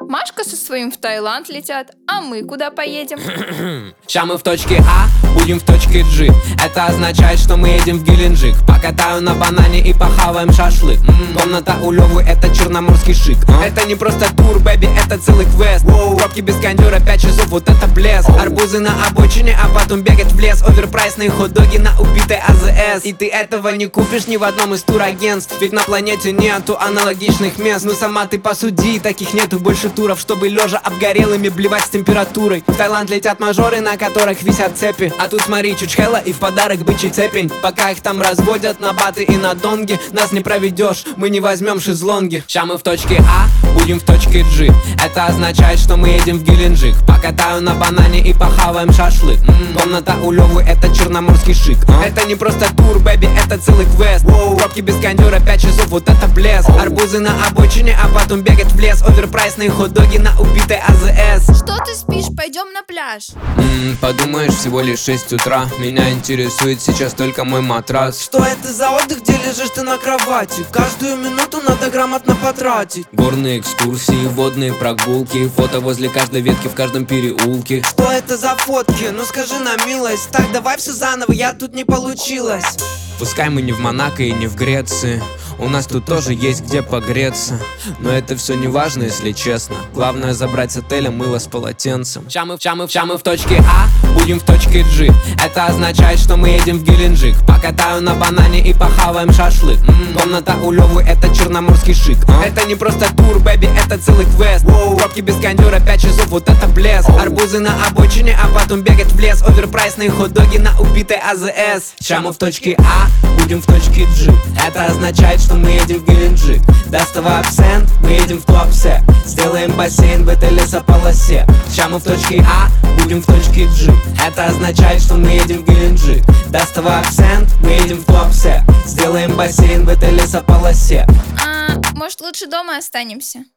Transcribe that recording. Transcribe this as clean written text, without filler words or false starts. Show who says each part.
Speaker 1: Машка со своим в Таиланд летят, а мы куда поедем?
Speaker 2: Ща мы в точке А, будем в точке G. Это означает, что мы едем в Геленджик. Покатаю на банане и похаваем шашлык. Комната у Лёвы, это черноморский шик. Это не просто тур, бэби, это целый квест. Пробки без кондера, 5 часов, вот это блеск. Арбузы на обочине, а потом бегать в лес. Оверпрайсные хот-доги на убитой АЗС. И ты этого не купишь ни в одном из турагентств. Ведь на планете нету аналогичных мест. Ну сама ты посуди, таких нету больше туров, чтобы лежа обгорелыми блевать с температурой. В Таиланд летят мажоры, на которых висят цепи. А тут смотри, чучхела и в подарок бычий цепень. Пока их там разводят на баты и на донги, нас не проведешь, мы не возьмем шезлонги. Ща мы в точке А, будем в точке G. Это означает, что мы едем в Геленджик. Покатаю на банане и похаваем шашлык. Комната у Лёвы, это черноморский шик. Это не просто тур, бэби, это целый квест. Пробки без кондера, 5 часов, вот это блеск. Арбузы на обочине, а потом бегать в лес. Оверпрайсные хот-доги на убитой АЗС.
Speaker 3: Что ты спишь? Пойдем на пляж.
Speaker 2: Подумаешь, всего лишь 6 утра. Меня интересует сейчас только мой матрас.
Speaker 4: Что это за отдых, где лежишь ты на кровати? Каждую минуту надо грамотно потратить.
Speaker 2: Горные экскурсии, водные прогулки, фото возле каждой ветки в каждом переулке.
Speaker 4: Что это за фотки? Ну скажи на милость. Так, давай все заново, я тут не получилось.
Speaker 2: Пускай мы не в Монако и не в Греции, у нас тут тоже есть где погреться. Но это все не важно, если честно. Главное забрать с отеля мыло с полотенцем. Ща мы в точке А, будем в точке G. Это означает, что мы едем в Геленджик. Покатаю на банане и похаваем шашлык. Комната у Лёвы, это черноморский шик. Это не просто тур, бэби, это целый квест. Пробки без кондера, 5 часов, вот это блеск. Арбузы на обочине, а потом бегать в лес. Оверпрайсные хот-доги на убитой АЗС. Ща мы в точке А, будем в точке G. Это означает, что мы едем в Геленджик. Доставай абсент, мы едем в Туапсе. Сделаем бассейн в этой лесополосе. Ща мы в точке А, будем в точке G. Это означает, что мы едем в Геленджик. Доставай абсент, мы едем в Туапсе. Сделаем бассейн в этой лесополосе.
Speaker 1: Может, лучше дома останемся?